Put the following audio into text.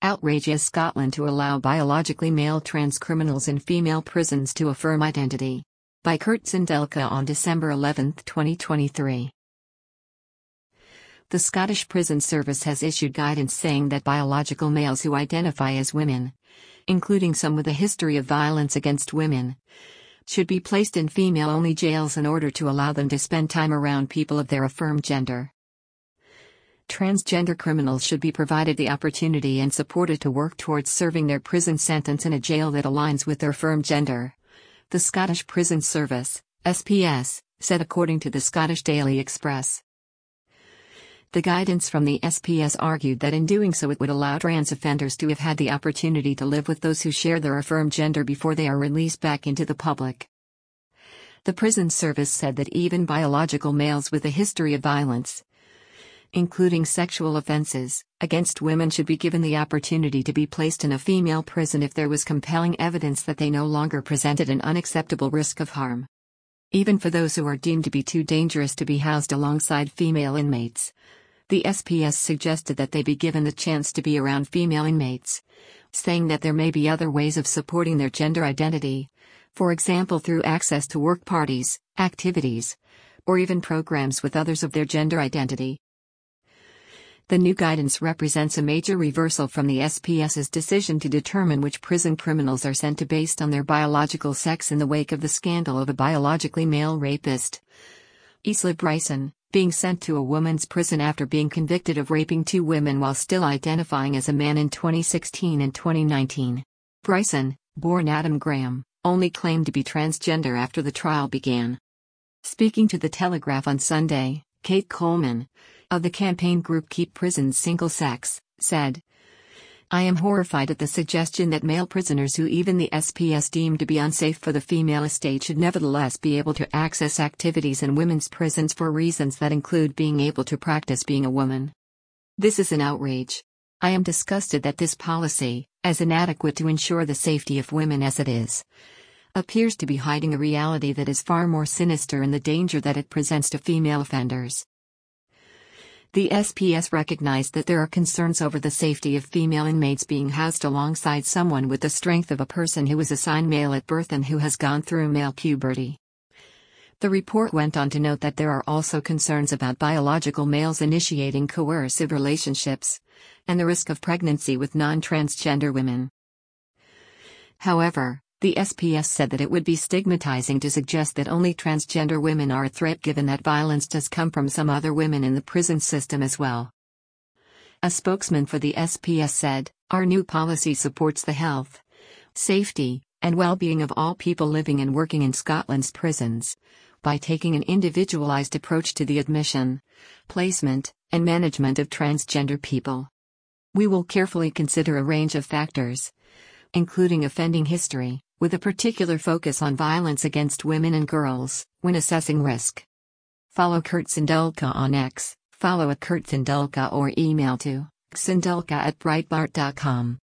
Outrageous Scotland to allow biologically male trans criminals in female prisons to affirm identity. By Kurt Sindelka on December 11, 2023. The Scottish Prison Service has issued guidance saying that biological males who identify as women, including some with a history of violence against women, should be placed in female-only jails in order to allow them to spend time around people of their affirmed gender. Transgender criminals should be provided the opportunity and supported to work towards serving their prison sentence in a jail that aligns with their affirmed gender. The Scottish Prison Service, SPS, said according to the Scottish Daily Express. The guidance from the SPS argued that in doing so it would allow trans offenders to have had the opportunity to live with those who share their affirmed gender before they are released back into the public. The Prison Service said that even biological males with a history of violence, including sexual offenses, against women should be given the opportunity to be placed in a female prison if there was compelling evidence that they no longer presented an unacceptable risk of harm. Even for those who are deemed to be too dangerous to be housed alongside female inmates, the SPS suggested that they be given the chance to be around female inmates, saying that there may be other ways of supporting their gender identity, for example through access to work parties, activities, or even programs with others of their gender identity. The new guidance represents a major reversal from the SPS's decision to determine which prison criminals are sent to based on their biological sex in the wake of the scandal of a biologically male rapist, Isla Bryson, being sent to a woman's prison after being convicted of raping 2 women while still identifying as a man in 2016 and 2019. Bryson, born Adam Graham, only claimed to be transgender after the trial began. Speaking to The Telegraph on Sunday, Kate Coleman, of the campaign group Keep Prisons Single Sex, said, "I am horrified at the suggestion that male prisoners who even the SPS deemed to be unsafe for the female estate should nevertheless be able to access activities in women's prisons for reasons that include being able to practice being a woman. This is an outrage. I am disgusted that this policy, as inadequate to ensure the safety of women as it is, appears to be hiding a reality that is far more sinister in the danger that it presents to female offenders." The SPS recognized that there are concerns over the safety of female inmates being housed alongside someone with the strength of a person who was assigned male at birth and who has gone through male puberty. The report went on to note that there are also concerns about biological males initiating coercive relationships, and the risk of pregnancy with non-transgender women. However, the SPS said that it would be stigmatizing to suggest that only transgender women are a threat given that violence does come from some other women in the prison system as well. A spokesman for the SPS said, "Our new policy supports the health, safety, and well-being of all people living and working in Scotland's prisons, by taking an individualized approach to the admission, placement, and management of transgender people. We will carefully consider a range of factors, including offending history, with a particular focus on violence against women and girls, when assessing risk." Follow Kurt Sindelka on X, follow @KurtSindelka or email to sindelka@breitbart.com.